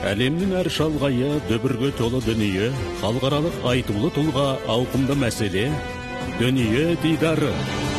Әлемнің әр шалғайы дүбірге толы дүние, халықаралық айтулы тұлға ауқымды мәселе, дүние дидары.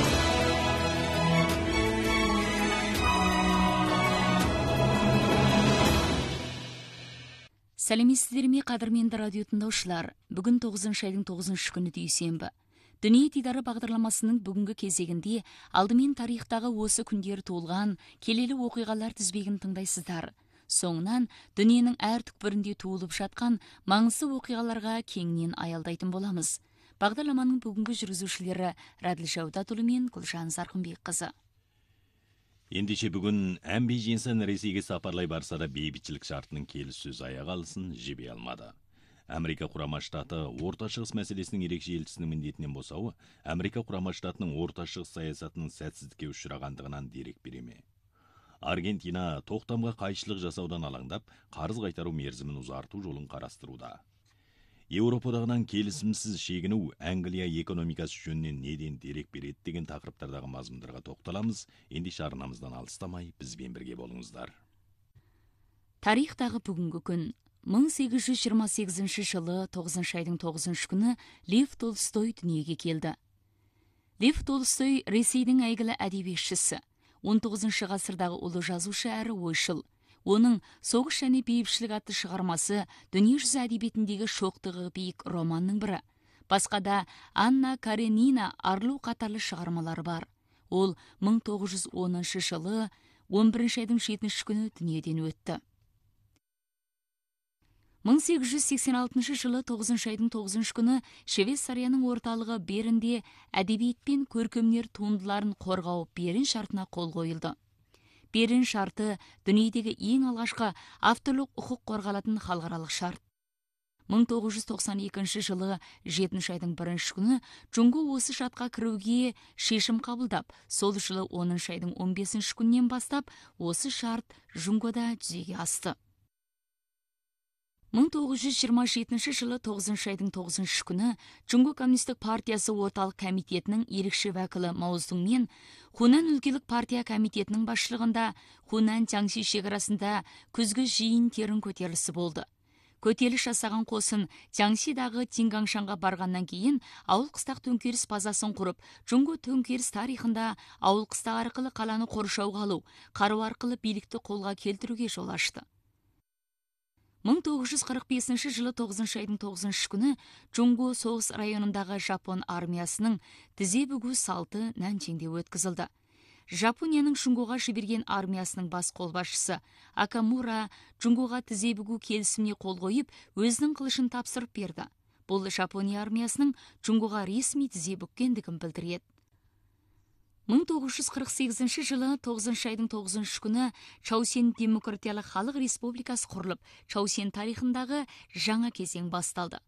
Сәлеметсіздер ме, қадірменді радио тыңдаушылар. Бүгін 9 айдың 9 күні дүйсенбі. Дүние дидары бағдарламасының бүгінгі кезегінде алдымен тарихтағы осы күндер туылған келелі оқиғалар тізбегін тыңдайсыздар. Соңынан дүниенің әр түкпірінде туылып жатқан маңызды оқиғаларға кеңінен аялдайтын боламыз. Бағдарламаның бүгінгі жүргізушілері Раділ Жаудатұлы мен Гүлжан Зарқынбекқызы. Ендеше бүгін әмбей женсін Ресейге сапарлай барса да бейбітшілік шартының келіссөз аяқ алысын жібе алмады. Америка құрама штаты Орта Шығыс мәселесінің ерекше елшісінің міндетінен босауы Америка құрама штатының Орта Шығыс саясатының сәтсіздікке ұшырағандығынан дерек бере ме? Аргентина тоқтамға қайшылық жасаудан алаңдап, қарыз қайтару мерзімін ұзарту жолын қарастыруда. Еуропадағынан келісімсіз шегіну Англия экономикасы жөнінен неден дерек береді деген тақырыптардағы мазмұндарға тоқталамыз. Ендеше арнамыздан алыстамай бізбен бірге болыңыздар. Тарихтағы бүгінгі күн 1828 жылы 9 айдың 9 күні Лев Толстой дүниеге келді. Лев Толстой Ресейдің әйгілі әдебиетшісі, 19 ғасырдағы ұлы жазушы әрі ойшыл. Оның «Соғыс және бейбітшілік» атты шығармасы дүниежүзі әдебиетіндегі шоқтығы биік романның бірі. Басқада Анна Каренина Арлу қатарлы шығармалары бар. Ол 1910 жылы 11 айдың 7 күні дүниеден өтті. 1886 жылы 9 айдың 9 күні Швейцарияның орталығы Бернде әдебиет пен көркемөнер туындыларын қорғау Берн шартына қол қойылды. Берн шарты дүниедегі ең алғашқы авторлық құқық қорғалатын халықаралық шарт. 1992 жылы 7 айдың 1 күні Джунго осы шартқа кіруге шешім қабылдап, сол жылы 10 айдың 15 күннен бастап осы шарт Джунгода жүзеге асты. 1927 жылы 9 айдың 9 күні Джунго коммунистік партиясы орталық комитетінің ерекше уәкілі Мао Цзедун мен Хунан өлкелік партия комитетінің басшылығында Хунан-Чаңси шекарасында күзгі жиын терін көтерілісі болды. Көтеріліс жасаған қосын Чаңсидағы Тингаңшанға барғаннан кейін ауыл қыстақ төңкеріс базасын құрып, Джунго төңкеріс тарихында ауыл қыстақ арқылы қаланы қоршауға алу, қару арқылы билікті қолға келтіруге жол ашты. 1945 жылы 9 айдың 9 күні Джунго соғыс районындағы Жапон армиясының тізе бүгу салты Нанчиңде өткізілді. Жапонияның Джунгоға жіберген армиясының бас қолбасшысы Акамура Джунгоға тізе бүгу келісіміне қол қойып, өзінің қылышын тапсырып берді. Бұл Жапония армиясының Джунгоға ресми тізе бүккендігін білдіреді. 1948 жылы 9 айдың 9 күні Чаусен Демократиялық Халық Республикасы құрылып, Чаусен тарихындағы жаңа кезең басталды.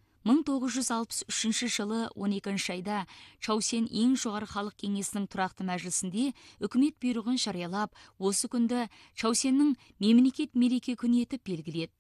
1963 жылы 12 айда Чаусен ең жоғары халық кеңесінің тұрақты мәжілісінде үкімет бұйрығын жариялап, осы күнді Чаусеннің мемлекет мереке күні етіп белгіледі.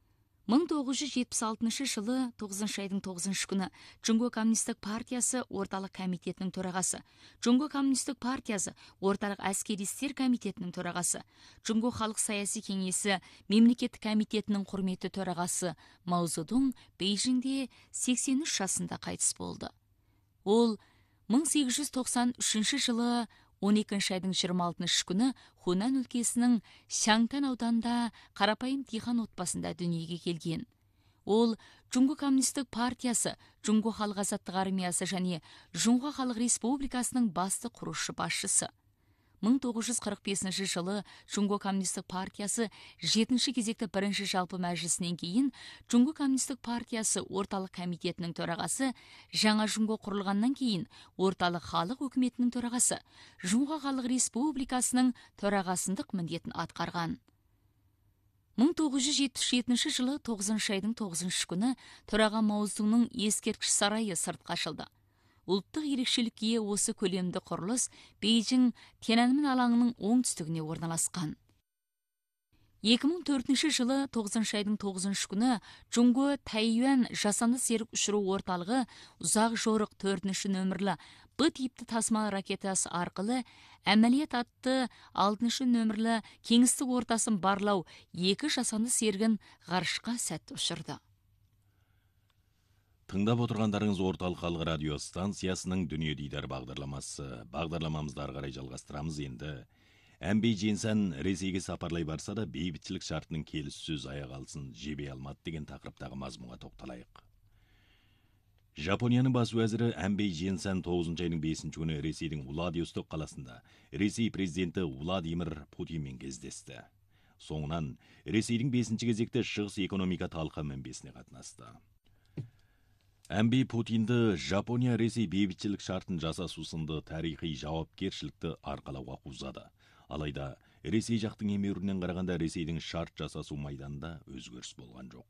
1976 жылы 9 айдың 9 күні Джунго коммунистік партиясы орталық комитетінің төрағасы, Джунго коммунистік партиясы орталық әскери істер комитетінің төрағасы, Джунго халық саяси кеңесі мемлекеттік комитетінің құрметті төрағасы Мао Цзедун Бейжіңде 83 жасында қайтыс болды. Ол 1893 жылы 12 айдың 26 күні Хунан өлкесінің Сяңтан ауданында қарапайым диқан отбасында дүниеге келген. Ол Джунго коммунистік партиясы, Джунго халық азаттық армиясы және Джунго халық республикасының басты құрушы басшысы. 1945 жылы Джунго коммунистік партиясы 7-ші кезекті бірінші жалпы мәжілісінен кейін Джунго коммунистік партиясы орталық комитетінің төрағасы, жаңа Джунго құрылғаннан кейін орталық халық өкіметінің төрағасы, Джунго халық республикасының төрағасындық міндетін атқарған. 1977 жылы 9 айдың 9 күні төраға Мао Цзедунның ескерткіш сарайы сыртқа ашылды. Ұлттық ерекшелікке осы көлемді құрылыс Бейжің Тяньаньмин алаңының оңтүстігіне орналасқан. 2004 жылы 9 айдың 9 күні Джунго Тайюань жасанды серік ұшыру орталығы ұзақ жорық 4 нөмірлі Б типті тасымал ракетасы арқылы әмәлиет атты 6 нөмірлі кеңістік ортасын барлау 2 жасанды серігін ғарышқа сәтті ұшырды. Тыңдап отырғандарыңыз орталық халық радио станциясының Дүние Дидар бағдарламасы. Бағдарламамызды ары қарай жалғастырамыз енді. Әмбей Джинсен Ресейге сапарлай барса да бейбітшілік шартының келіссөз аяқ алсын жебе алмады деген тақырыптағы мазмұнға тоқталайық. Жапонияның бас уәзірі Әмбей Джинсен 9 айының 5 күні Ресейдің Владивосток қаласында Ресей президенті Владимир Путинмен кездесті. Соңынан Ресейдің 5 кезекті шығыс экономика талқы мінбесіне қатынасты. Әмбей Путинді Жапония Ресей бейбітшілік шартын жасасу сынды тарихи жауапкершілікті арқалауға қуздады. Алайда Ресей жақтың емеурінен қарағанда Ресейдің шарт жасасу майданында өзгеріс болған жоқ.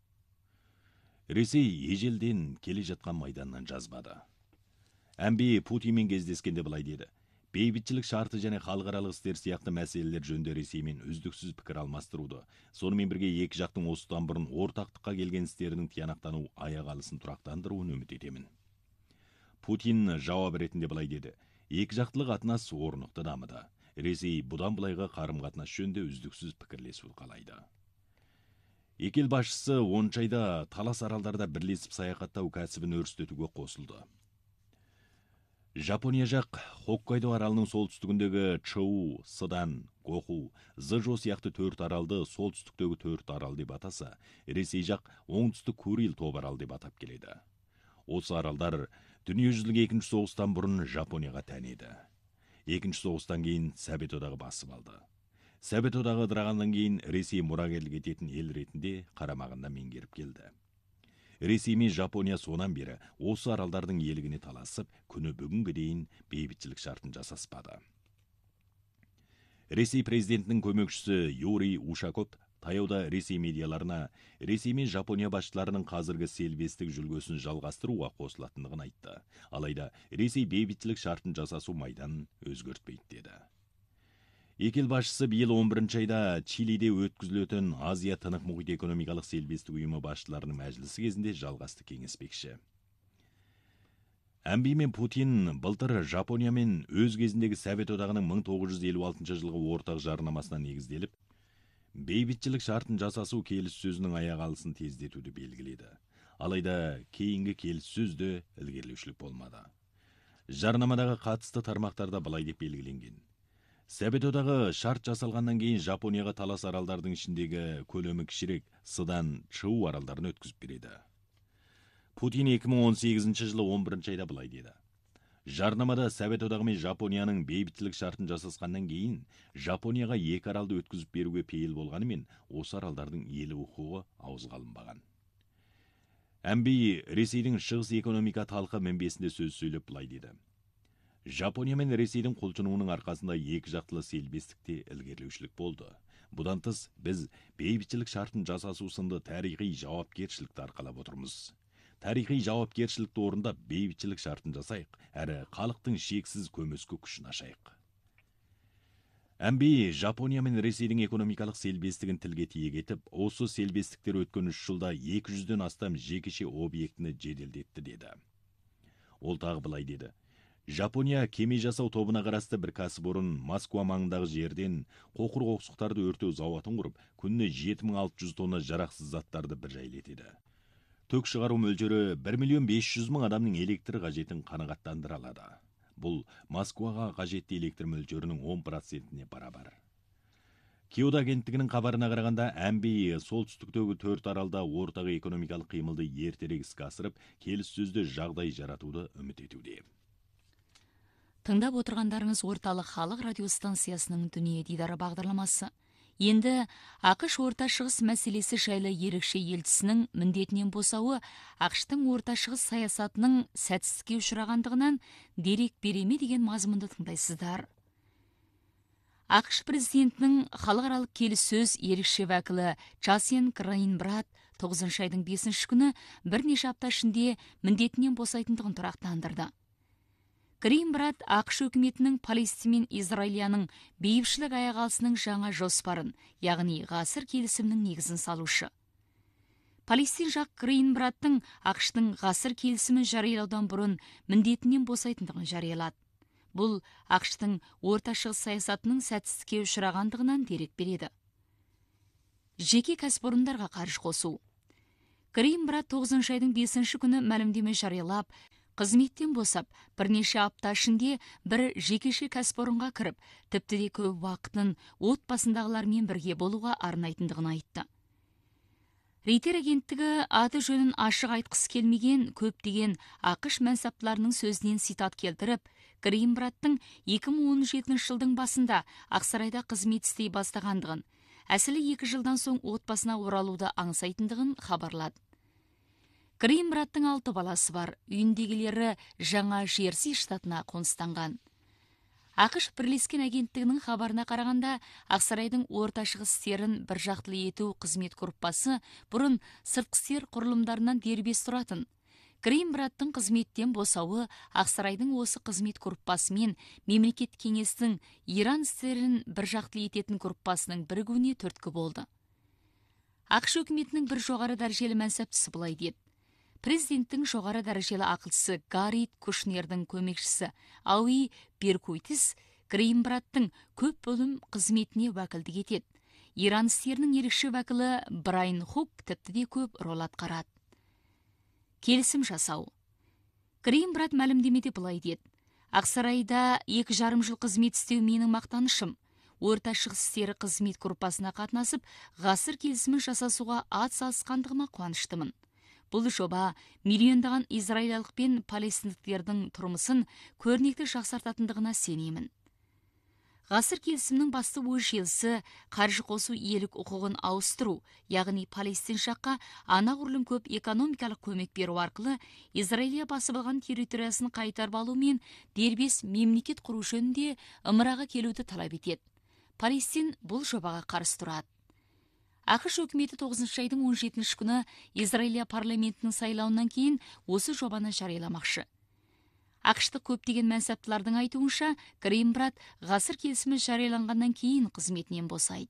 Ресей ежелден келе жатқан майданнан жазбады. Әмбей Путинмен кездескенде былай деді: бейбітшілік шарты және халықаралық істер сияқты мәселелер жөнінде Ресеймен үздіксіз пікір алмастыруды, сонымен бірге екі жақтың осыдан бұрын ортақтыққа келген істерінің тиянақтану аяқ алысын тұрақтандыруын үміт етемін. Путин жауап ретінде былай деді: екі жақтылық қатынас орнықты дамыды. Ресей бұдан былайғы қарым-қатынас жөнінде үздіксіз пікірлесуді қалайды. Екі ел басшысы 10 айда Талас аралдарда бірлесіп саяхаттау кәсібін өрістетуге қосылды. Жапония жақ Хоккайдо аралының солтүстігіндегі Чоу, Сыдан, Гоху, Зыжо сияқты 4 аралды солтүстіктегі 4 арал деп атаса, Ресей жақ оңтүстік Курил топ арал деп атап келеді. Осы аралдар дүниежүзілік 2-ші соғыстан бұрын Жапонияға тән еді. 2-ші соғыстан кейін Совет одағы басып алды. Совет одағы ыдырағаннан кейін Ресей мұрагерлік ететін ел ретінде қарамағында меңгеріп келді. Ресей мен Жапония сонан бері осы аралдардың елігіне таласып, күні бүгінге дейін бейбітшілік шартын жасаспады. Ресей президентінің көмекшісі Юрий Ушаков таяуда Ресей медиаларына Ресей мен Жапония басшыларының қазіргі селбестік жүлгесін жалғастыруға қосылатындығын айтты. Алайда Ресей бейбітшілік шартын жасасу майданын өзгертпейді деді. Екі ел басшысы биыл 11 айда Чилиде өткізілетін Азия тынық мұхит экономикалық селбестік ұйымы басшыларының мәжілісі кезінде жалғасты кеңеспекші. Әмбей мен Путин былтыр Жапониямен өз кезіндегі Совет одағының 1956 жылғы ортақ жарнамасына негізделіп, бейбітшілік шартын жасасу келіссөзінің аяқ алысын тездетуді белгіледі. Алайда кейінгі келіссөзде ілгерілеушілік болмады. Жарнамадағы қатысты тармақтарда былай деп белгіленген: Совет одағы шарт жасалғаннан кейін Жапонияға Талас аралдардың ішіндегі көлемі кішірек Сыдан, Чоу аралдарын өткізіп береді. Путин 2018 жылы 11 айда былай деді: жарнамада Совет одағы мен Жапонияның бейбітшілік шартын жасасқаннан кейін Жапонияға екі аралды өткізіп беруге пейіл болғанымен, осы аралдардың иелік құқығы ауызға алынбаған. Әмбей Ресейдің шығыс экономика талқы мінбесінде сөз сөйлеп былай деді: Жапония мен Ресейдің құлшынуының арқасында екі жақтылы селбестікте ілгерілеушілік болды. Бұдан тыс, біз бейбітшілік шартын жасасу сынды тарихи жауапкершілікті арқалап отырмыз. Тарихи жауапкершілікті орындап бейбітшілік шартын жасайық, әрі халықтың шексіз көмескі күшін ашайық. Әмбей Жапония мен Ресейдің экономикалық селбестігін тілге тиек етіп, осы селбестіктер өткен 3 жылда 200-ден астам жекеше объектіні жеделдетті деді. Ол тағы былай деді: Жапония кеме жасау тобына қарасты бір кәсіпорын Москва маңындағы жерден қоқыр-қоқсықтарды өртеу зауатын құрып, күніне 7600 тонна жарақсыз заттарды бір жайлетеді. Төк шығару мөлшері 1.500.000 адамның электр қажетін қанағаттандыра алады. Бұл Москваға қажетті электр мөлшерінің 10%-не барабар. Киото агенттігінің хабарына қарағанда, Әмбей солтүстіктегі 4 аралда ортақ экономикалық қимылды ертерек іске асырып, келіссөзде жағдай жаратуды үміт етуде. Тыңдап отырғандарыңыз орталық халық радиостанциясының Дүние Дидары бағдарламасы. Енді ақш орта шығыс мәселесі жайлы ерекше елшісінің міндетінен босауы ақштың орта шығыс саясатының сәтсіздікке ұшырағандығынан дерек бере ме деген мазмұнды тыңдайсыздар. ақш президентінің халықаралық келіссөз ерекше уәкілі Часен Крайнбрат 9 айдың 5 күні бірнеше апта ішінде міндетінен босайтындығын тұрақтандырды. Крайнбрат ақш өкіметінің Палестин мен Израильяның бейбітшілік аяқ алысының жаңа жоспарын, яғни ғасыр келісімнің негізін салушы. Палестин жақ Гринбраттың ақштың ғасыр келісімін жариялаудан бұрын міндетінен босайтындығын жариялады. Бұл ақштың орта шығыс саясатының сәтсіздікке ұшырағандығынан дерек береді. Жеке кәсіпорындарға қаржы қосу. Гринбрат 9 айдың 5 күні мәлімдеме жариялап, қызметтен босап, бірнеше апта ішінде бір жекеше кәсіпорынға кіріп, тіпті де көп уақытын отбасындағылармен бірге болуға арнайтындығын айтты. Рейтер агенттігі аты жөнін ашық айтқысы келмеген көптеген ақш мәнсаптыларының сөзінен цитат келтіріп, Гринбраттың 2017 жылдың басында Ақсарайда қызмет істей бастағандығын, әсілі 2 жылдан соң отбасына оралуды аңсайтындығын хабарлады. Гринбраттың 6 баласы бар, үйіндегілері жаңа Жерси штатына қоныстанған. ақш бірлескен агенттігінің хабарына қарағанда, Ақсарайдың орта шығыс істерін бір жақтылы ету қызмет группасы бұрын сыртқы істер құрылымдарынан дербес тұратын. Гринбраттың қызметтен босауы Ақсарайдың осы қызмет группасымен мемлекет кеңестің Иран істерін бір жақтылы ететін группасының бірігуіне түрткі болды. ақш үкіметінің бір жоғары дәрежелі мәнсаптысы былай деді. Президенттің жоғары дәрежелі ақылшысы Гаррит Кушнердің көмекшісі Ауи Беркуйтис Гринбраттың көп бөлім қызметіне уәкілдік етеді. Иран істерінің ерекше уәкілі Брайан Хук тіпті де көп рол атқарады. Келісім жасау. Гринбрат мәлімдемеде былай деді. Ақсарайда 2,5 жыл қызмет істеу менің мақтанышым. Орта шығыс істері қызмет группасына қатынасып, ғасыр келісімін жасасуға ат салысқандығыма қуаныштымын. Бұл жоба миллиондаған израильдік пен палестиндіктердің тұрмысын көрнекті жақсартатындығына сенемін. Ғасыр келісімнің басты ой желісі қаржы қосу иелік құқығын ауыстыру, яғни Палестин жаққа анағұрлым көп экономикалық көмек беру арқылы Израилья басып алған территориясын қайтарып алу мен дербес мемлекет құру жөнінде ымыраға келуді талап етеді. Палестин бұл жобаға қарсы тұрады. ақш үкіметі 9 айдың 17 күні Израилья парламентінің сайлауынан кейін осы жобаны жарияламақшы. ақшты көптеген мәнсаптылардың айтуынша, Гринбрат ғасыр келісімі жарияланғаннан кейін қызметінен босайды.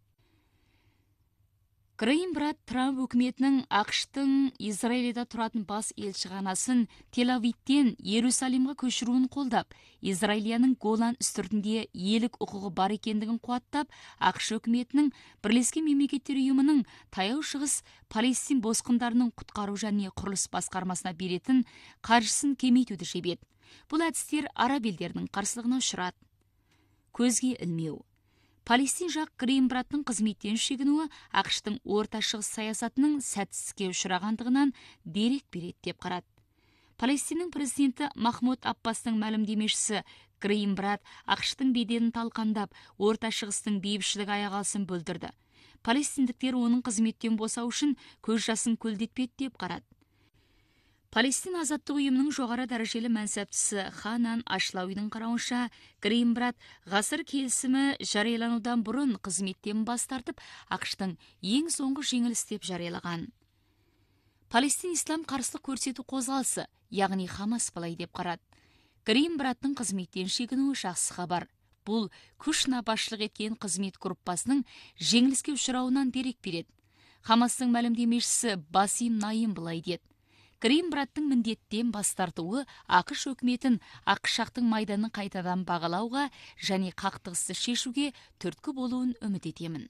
Гринбрат Трамп үкіметінің ақштың Израильда тұратын бас елшіханасын Тель-Авивтен Иерусалимға көшіруін қолдап, Израильяның Голан үстіртінде иелік құқығы бар екендігін қуаттап, ақш үкіметінің Бірлескен Мемлекеттер ұйымының таяу шығыс Палестин босқындарының құтқару және құрылыс басқармасына беретін қаржысын кемейтуді жебеді. Бұл әдістер араб елдерінің қарсылығына ұшырады. Көзге ілмеу. Палестин жақ Гринбраттың қызметтен шегінуі ақштың орта шығыс саясатының сәтсіздікке ұшырағандығынан дерек береді деп қарады. Палестиннің президенті Махмуд Аббастың мәлімдемешісі Гринбрат ақштың беделін талқандап, орта шығыстың бейбітшілік аяқ алысын бүлдірді. Палестиндіктер оның қызметтен босау үшін көз жасын көлдетпеді деп қарады. Палестин азаттық ұйымының жоғары дәрежелі мәнсаптысы Ханан Ашлауидің қарауынша, Гринбрат ғасыр келісімі жарияланудан бұрын қызметтен бас тартып, ақштың ең соңғы жеңіліс деп жариялаған. Палестин ислам қарсылық көрсету қозғалысы, яғни Хамас былай деп қарады. Гринбраттың қызметтен шегінуі жақсы хабар. Бұл күш басшылық еткен қызмет группасының жеңіліске ұшырауынан дерек береді. Хамастың мәлімдемешісі Басим Наим былай деді. Гринбраттың міндеттен бас тартуы ақш өкіметін ақшақтың майданын қайтадан бағалауға және қақтығысты шешуге түрткі болуын үміт етемін.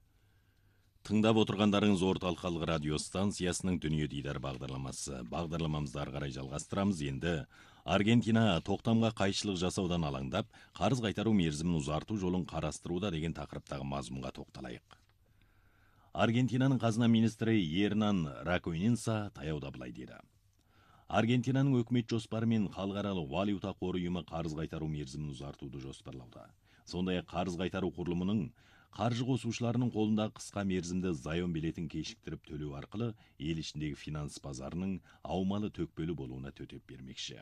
Тыңдап отырғандарыңыз орталық халық радио станциясының дүние дидар бағдарламасы. Бағдарламамызды ары қарай жалғастырамыз. Енді Аргентина тоқтамға қайшылық жасаудан алаңдап, қарыз қайтару мерзімін ұзарту жолын қарастыруда деген тақырыптағы мазмұнға тоқталайық. Аргентинаның қазына министрі Ернан Ракойнинса таяуда былай деді. Аргентинаның өкімет жоспары мен халықаралық валюта қоры ұйымы қарыз қайтару мерзімін ұзартуды жоспарлауда. Сондай-ақ қарыз қайтару құрылымының қаржы қосушыларының қолында қысқа мерзімді зайон билетін кешіктіріп төлеу арқылы ел ішіндегі финанс базарының аумалы төкпелі болуына төтеп бермекші.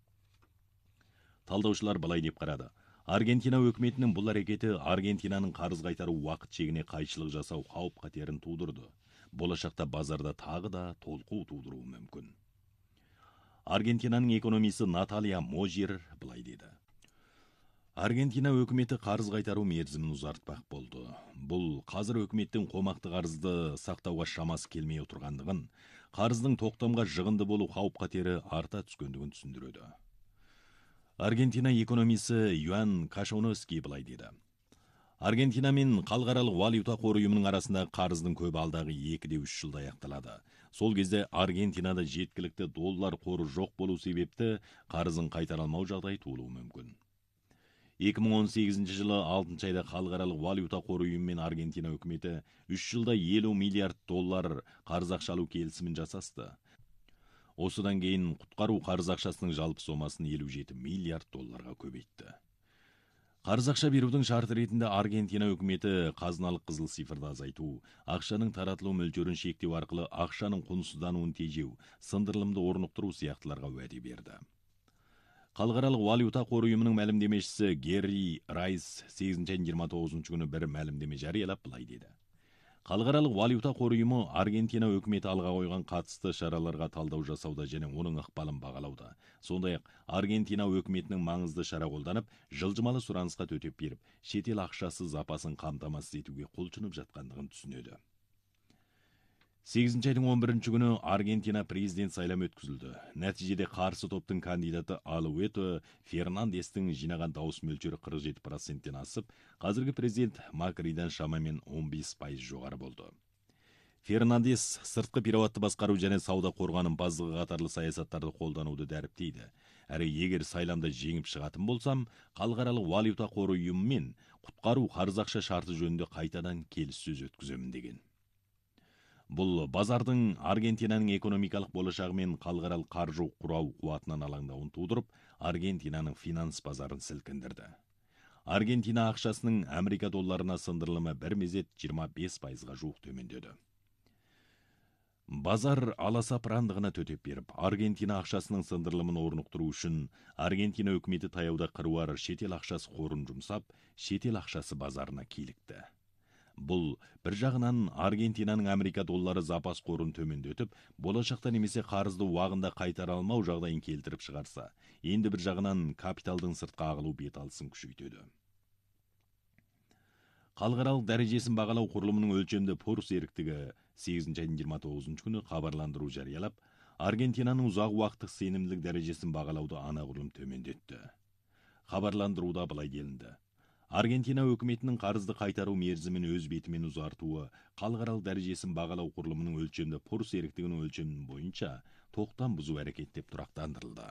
Талдаушылар былай деп қарады. Аргентина өкіметінің бұл әрекеті Аргентинаның қарыз қайтару уақыт шегіне қайшылық жасау қауіп қатерін тудырды. Болашақта базарда тағы да толқу тудыруы мүмкін. Аргентинаның экономисі Наталья Можир былай деді. Аргентина өкіметі қарыз қайтару мерзімін ұзартпақ болды. Бұл қазір өкіметтің қомақты қарызды сақтауға шамасы келмей отырғандығын, қарыздың тоқтамға жығынды болу қауіп-қатері арта түскендігін түсіндіреді. Аргентина экономисі Юан Кашоновский былай деді. Аргентина мен халықаралық валюта қоры ұйымының арасындағы қарыздың көбі алдағы 2-3 жылда аяқталады. Сол кезде Аргентинада жеткілікті доллар қоры жоқ болу себепті қарызын қайтара алмау жағдай туылуы мүмкін. 2018 жылы 6 айда халықаралық валюта қоры ұйымы мен Аргентина үкіметі 3 жылда 50 миллиард доллар қарыз ақша алу келісімін жасасты. Осыдан кейін құтқару қарыз ақшасының жалпы сомасын 57 миллиард долларға көбейтті. Қарыз ақша берудің шарты ретінде Аргентина үкіметі қазыналық қызыл цифрды азайту, ақшаның таратылу мөлшерін шектеу арқылы ақшаның құнсыздануын тежеу, сындырылымды орнықтыру сияқтыларға уәде берді. Халықаралық валюта қоры ұйымының мәлімдемешісі Герри Райс 8-29 күні бір мәлімдеме жариялап былай деді. Халықаралық валюта қоры ұйымы Аргентина өкіметі алға қойған қатысты шараларға талдау жасауда және оның ықпалын бағалауда. Сондай-ақ Аргентина өкіметінің маңызды шара қолданып, жылжымалы сұранысқа төтеп беріп, шетел ақшасы запасын қамтамасыз етуге құлшынып жатқандығын түсінеді. 8 айдың 11 күні Аргентина президент сайламы өткізілді. Нәтижеде қарсы топтың кандидаты Алуэто Фернандестің жинаған дауыс мөлшері 47%-тен асып, қазіргі президент Макридан шамамен 15% жоғары болды. Фернандес сыртқы пиратты басқару және сауда қорғанымпаздығы қатарлы саясаттарды қолдануды дәріптейді. Әрі егер сайламда жеңіп шығатын болсам, халықаралық валюта қоры ұйымымен құтқару қарыз ақша шарты жөнінде қайтадан келіссөз өткіземін деген. Бұл базардың Аргентинаның экономикалық болашағы мен халықаралық қаржы құрау қуатынан алаңдауын тудырып, Аргентинаның финанс базарын сілкіндірді. Аргентина ақшасының Америка долларына сындырылымы бір мезет 25%-ға жуық төмендеді. Базар аласапырандығына төтеп беріп, Аргентина ақшасының сындырылымын орнықтыру үшін Аргентина өкіметі таяуда қыруар шетел ақшасы қорын жұмсап, шетел ақшасы базарына килікті. Бұл бір жағынан Аргентинаның Америка доллары запас қорын төмендетіп, болашақта немесе қарызды уағында қайтара алмау жағдайын келтіріп шығарса, енді бір жағынан капиталдың сыртқа ағылу беталысын күшейтеді. Халықаралық дәрежесін бағалау құрылымының өлшемді Порс еріктігі 8-29 күні хабарландыру жариялап, Аргентинаның ұзақ уақыттық сенімділік дәрежесін бағалауды анағұрлым төмендетті. Хабарландыруда былай делінді. Аргентина өкіметінің қарызды қайтару мерзімін өз бетімен ұзартуы, халықаралық дәрежесін бағалау құрылымының өлшемді Порс еріктігінің өлшемінің бойынша тоқтам бұзу әрекет деп тұрақтандырылды.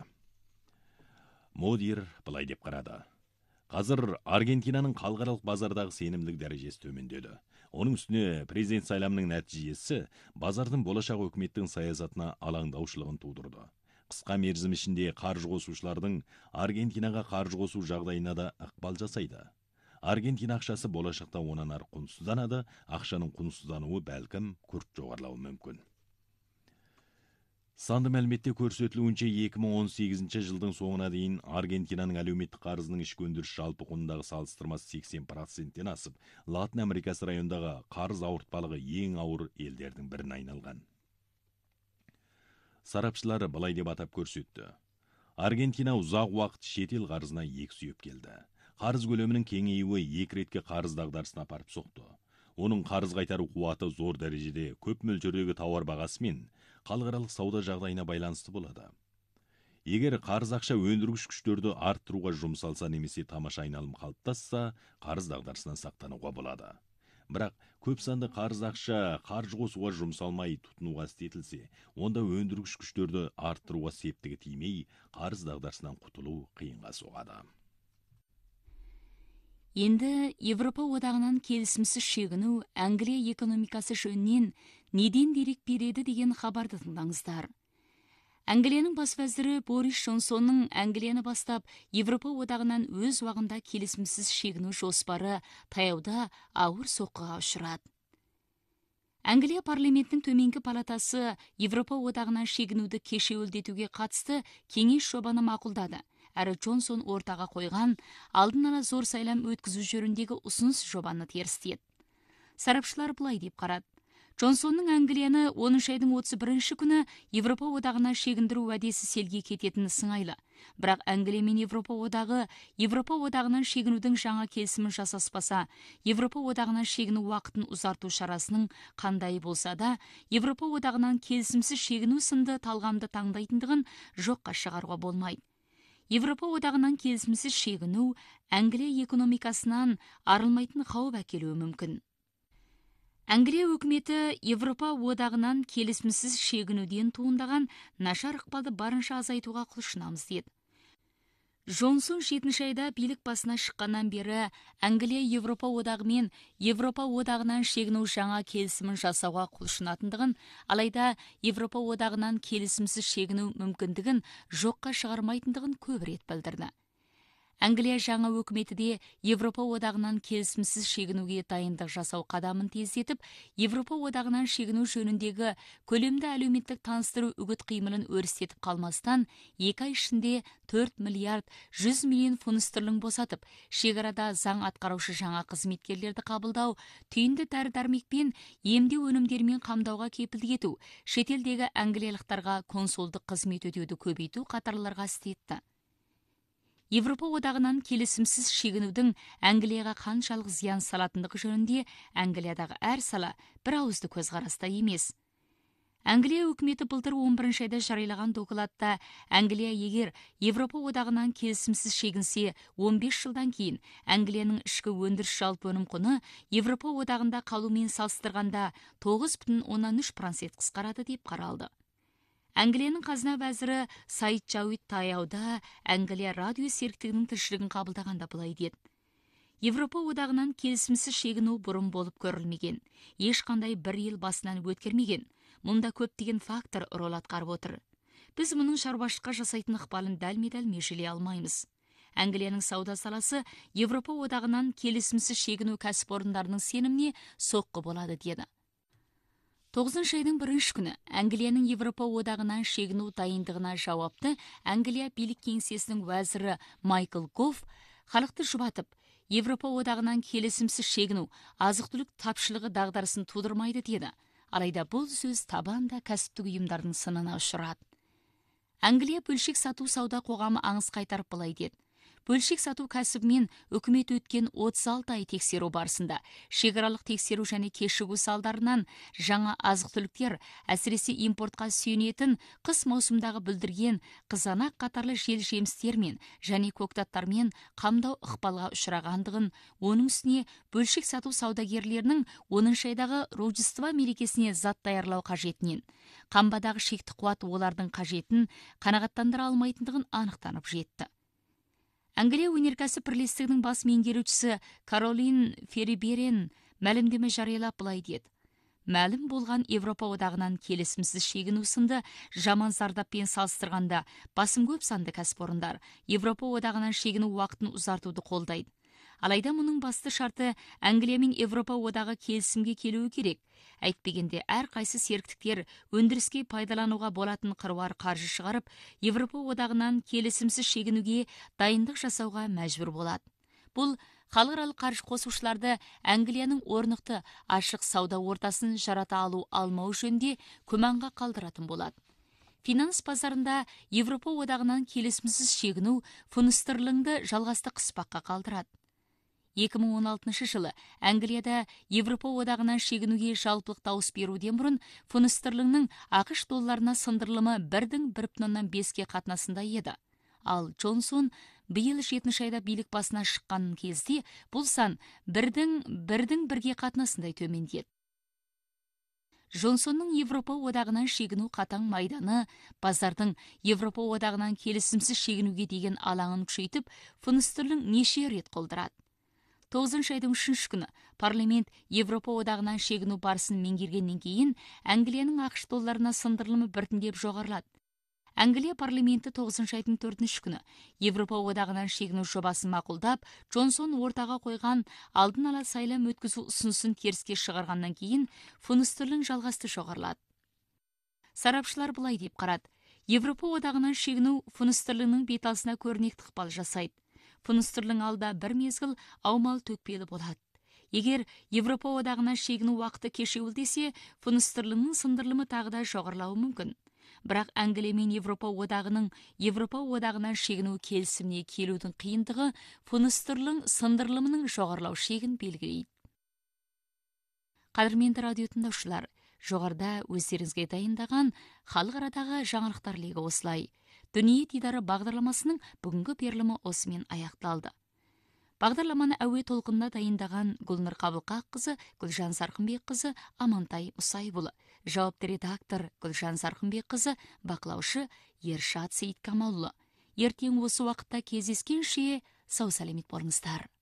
Модир былай деп қарады. Қазір Аргентинаның халықаралық базардағы сенімділік дәрежесі төмендеді. Оның үстіне президент сайламының нәтижесі базардың болашақ өкіметтің саясатына алаңдаушылығын тудырды. Қысқа мерзім ішінде қаржы қосушылардың Аргентинаға қаржы қосу жағдайына да ықпал жасайды. Аргентина ақшасы болашақта онан ары құнсызданады, ақшаның құнсыздануы бәлкім күрт жоғарылауы мүмкін. Санды мәліметте көрсетілуінше 2018 жылдың соңына дейін Аргентинаның әлеуметтік қарызының ішкі өндіріс жалпы құнындағы салыстырмасы 80%-тен асып, Латын Америкасы райондағы қарыз ауыртпалығы ең ауыр елдердің біріне айналған. Сарапшылары былай деп атап көрсетті. Аргентина ұзақ уақыт шетел қарызына екі сүйеп келді. Қарыз көлемінің кеңеюі екі ретке қарыз дағдарысына апарып соқты. Оның қарыз қайтару қуаты зор дәрежеде көп мөлшердегі тауар бағасы мен халықаралық сауда жағдайына байланысты болады. Егер қарыз ақша өндіргіш күштерді арттыруға жұмсалса немесе тамаша айналым қалыптасса, қарыз дағдарысынан сақтануға болады. Бірақ көп санды қарыз ақша қаржы қосуға жұмсалмай тұтынуға істетілсе, онда өндіргіш күштерді арттыруға септігі тимей, қарыз дағдарысынан құтылу қиынға соғады. Енді Европа одағынан келісімсіз шегіну Англия экономикасы жөнінен неден дерек береді деген хабарды тыңдаңыздар. Англияның бас вәзірі Борис Джонсонның Англияны бастап Европа одағынан өз уағында келісімсіз шегіну жоспары таяуда ауыр соққыға ұшырады. Англия парламентінің төменгі палатасы Европа одағынан шегінуді кешеуілдетуге қатысты кеңес жобаны мақұлдады. Әрі Джонсон ортаға қойған алдын ала зор сайлам өткізу жөніндегі ұсыныс жобаны терістеді. Сарапшылар былай деп қарады. Джонсонның Англияны 10 айдың 31 күні Европа одағына шегіндіру уәдесі селге кететіні сыңайлы. Бірақ Англия мен Европа одағынан шегінудің жаңа келісімін жасаспаса, Европа одағынан шегіну уақытын ұзарту шарасының қандай болса да, Европа одағынан келісімсіз шегіну сынды талғамды таңдайтындығын жоққа шығаруға болмайды. Европа одағынан келісімсіз шегіну Англия экономикасынан арылмайтын қауіп әкелуі мүмкін. Англия өкіметі Европа одағынан келісімсіз шегінуден туындаған нашар ықпалды барынша азайтуға құлшынамыз деді. Джонсон 7 айда билік басына шыққаннан бері Англия Европа одағы мен Европа одағынан шегіну жаңа келісімін жасауға құлшынатындығын, алайда Европа одағынан келісімсіз шегіну мүмкіндігін жоққа шығармайтындығын көп рет білдірді. Англия жаңа өкіметі де Европа одағынан келісімсіз шегінуге дайындық жасау қадамын тездетіп, Европа одағынан шегіну жөніндегі көлемді әлеуметтік таныстыру үгіт қимылын өрістетіп қалмастан, 2 ай ішінде 4 миллиард 100 миллион фунт стерлинг босатып, шекарада заң атқарушы жаңа қызметкерлерді қабылдау, түйінді дәрі-дәрмек пен емдеу өнімдерімен қамдауға кепілдік ету, шетелдегі англиялықтарға консулдық қызмет өтеуді көбейту қатарларға істетті. Европа одағынан келісімсіз шегінудің Англияға қаншалық зиян салатындығы жөнінде Англиядағы әр сала бір ауызды көзқараста емес. Англия өкіметі былтыр 11 айда жариялаған докладта Англия егер Европа одағынан келісімсіз шегінсе, 15 жылдан кейін Англияның ішкі өндіріс жалпы өнім құны Европа одағында қалумен салыстырғанда 9,3% қысқарады деп қаралды. Англияның қазына вәзірі Сайд Жауид таяуда Англия радио серіктігінің тілшілігін қабылдағанда былай деді. Европа одағынан келісімсіз шегіну бұрын болып көрілмеген, ешқандай бір ел басынан өткермеген. Мұнда көптеген фактор рөл атқарып отыр. Біз мұның шаруашылыққа жасайтын ықпалын дәлме-дәл межелей алмаймыз. Англияның сауда саласы Европа одағынан келісімсіз шегіну кәсіпорындарының сеніміне соққы болады деді. 9 айдың 1 күні Англияның Европа одағынан шегіну дайындығына жауапты Англия билік кеңсесінің уәзірі Майкл Гофф халықты жұбатып, Европа одағынан келісімсіз шегіну азық-түлік тапшылығы дағдарысын тудырмайды деді. Алайда бұл сөз табанда кәсіптік ұйымдардың сынына ұшырады. Англия бөлшек сату сауда қоғамы аңыз қайтарып былай деді. Бөлшек сату кәсібімен үкімет өткен 36 ай тексеру барысында шекаралық тексеру және кешігу салдарынан жаңа азық-түліктер, әсіресе импортқа сүйенетін қыс маусымдағы бүлдірген қызанақ қатарлы жемістермен және көктаттармен қамдау ықпалға ұшырағандығын, оның үстіне бөлшек сату саудагерлерінің 10 айдағы Рождество мерекесіне зат даярлау қажетінен, қамбадағы шекті қуат олардың қажетін қанағаттандыра алмайтындығын анықтанып жетті. Англия өнеркәсіп бірлестігінің бас меңгерушісі Каролин Фериберен мәлімдеме жариялап былай деді. Мәлім болған Европа одағынан келісімсіз шегіну сынды жаман зардаппен салыстырғанда басым көп санды кәсіпорындар Европа одағынан шегіну уақытын ұзартуды қолдайды. Алайда мұның басты шарты Англия мен Европа одағы келісімге келуі керек. Әйтпегенде әр қайсы серіктіктер өндіріске пайдалануға болатын қыруар қаржы шығарып, Европа одағынан келісімсіз шегінуге дайындық жасауға мәжбүр болады. Бұл халықаралық қаржы қосушыларды Англияның орнықты ашық сауда ортасын жарата алу алмау жөнінде күмәнға қалдыратын болады. Финанс базарында Европа одағынан келісімсіз шегіну фунт стерлингті жалғасты қыспаққа қалдырады. 2016 жылы Англияда Европа одағынан шегінуге жалпылық дауыс беруден бұрын фунт стерлингнің ақш долларына сындырылымы 1,5-ке қатынасында еді. Ал Джонсон биыл 7 айда билік басына шыққан кезде бұл сан 1,1-ге қатынасындай төмендеді. Джонсонның Европа одағынан шегіну қатаң майданы базардың Европа одағынан келісімсіз шегінуге деген алаңын күшейтіп, фунт стерлинг неше рет қолдырады. 9 айдың 3 күні парламент Европа одағынан шегіну барысын меңгергеннен кейін Англияның ақш долларына сындырылымы біртіндеп жоғарылады. Англия парламенті 9 айдың 4 күні Европа одағынан шегіну жобасын мақұлдап, Джонсон ортаға қойған алдын ала сайлам өткізу ұсынысын теріске шығарғаннан кейін фунт стерлинг жалғасты жоғарылады. Сарапшылар былай деп қарады. Европа одағынан шегіну фунт стерлингнің беталысына көрнекті ықпал жасайды. Фунт стерлинг алда бір мезгіл аумал төкпелі болады. Егер Европа одағына шегіну уақыты кешеуілдесе, фунт стерлингінің сындырылымы тағы да жоғарылауы мүмкін. Бірақ Англия мен Европа одағынан шегіну келісіміне келудің қиындығы фунт стерлинг сындырылымының жоғарылау шегін белгілейді. Қадірменді радио тыңдаушылар, жоғарыда өздеріңізге дайындаған халық арадағы жаңалықтар легі осылай. Дүние дидары бағдарламасының бүгінгі берілімі осымен аяқталды. Бағдарламаны әуе толқында дайындаған Гүлнұр Қабылқақызы, Гүлжан Сарқынбекқызы, Амантай Мұсайбұлы. Жауапты редактор Гүлжан Сарқынбекқызы, бақылаушы Ершат Сейіткамалұлы. Ертең осы уақытта кездескенше сау сәлемет болыңыздар.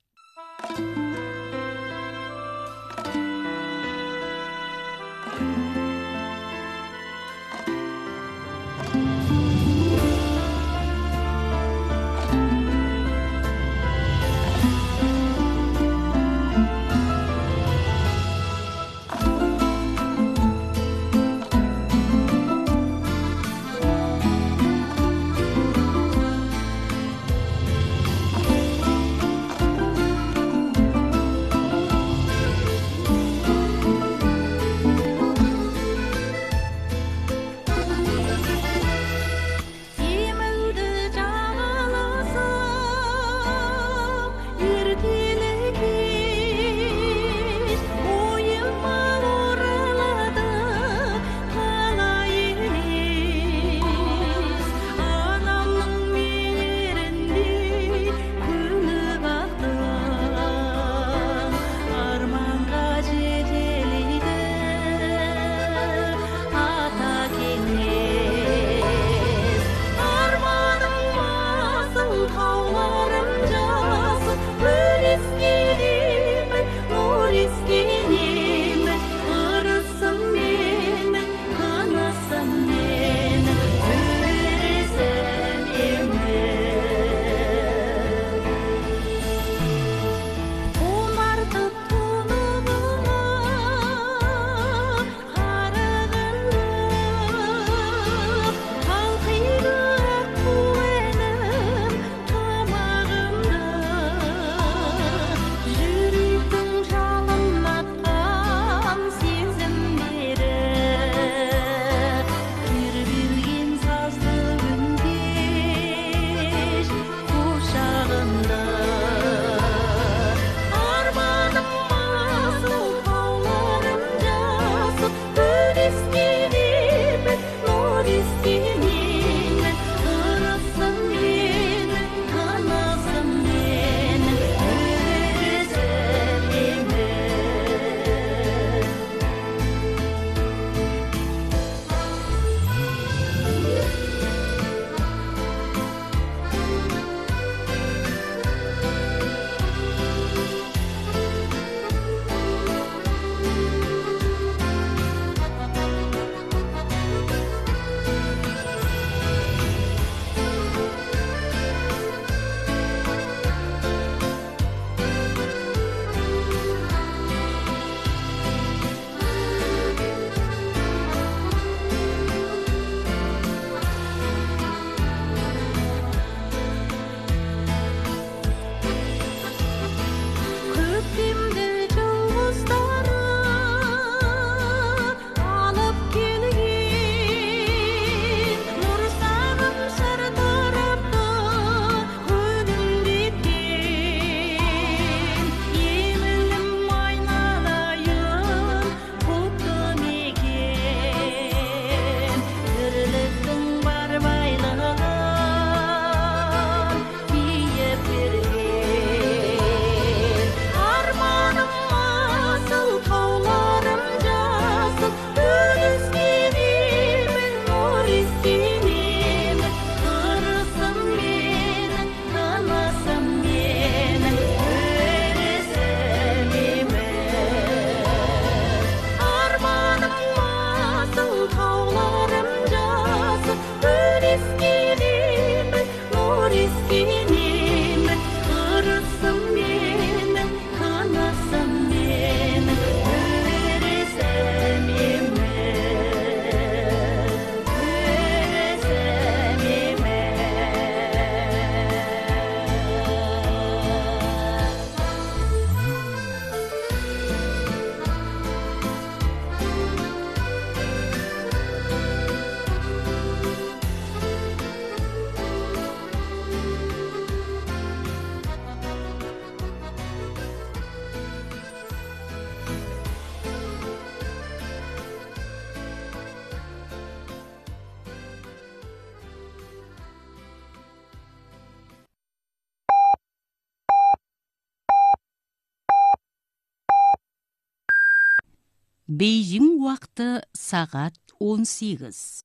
Бейжің уақыты сағат 18.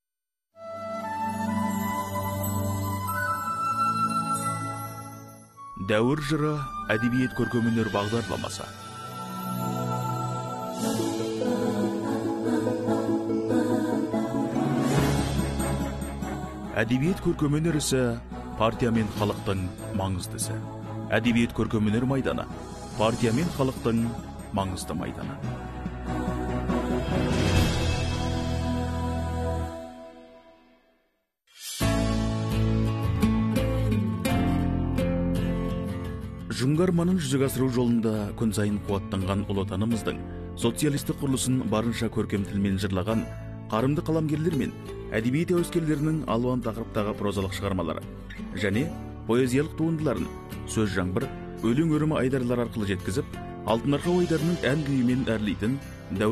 Дәуір жыры әдебиет көркемөнер бағдарламасы. Әдебиет көркемөнер ісі партия мен халықтың маңыздысы. Әдебиет көркемөнер майданы партия мен халықтың маңызды майданы. Жүңгарманын жүзеге асыру жолында күн сайын қуаттанған ұлы отанымыздың социалистік құрылысын барынша көркем тілмен жырлаған қарымды қаламгерлер мен әдебиет әуескерлерінің алуан тақырыптағы прозалық шығармалары және поэзиялық туындыларын сөз жаңбыр, өлең өрімі айдарлар арқылы жеткізіп, алтын арқа ойдарының ән күйімен әрлейтін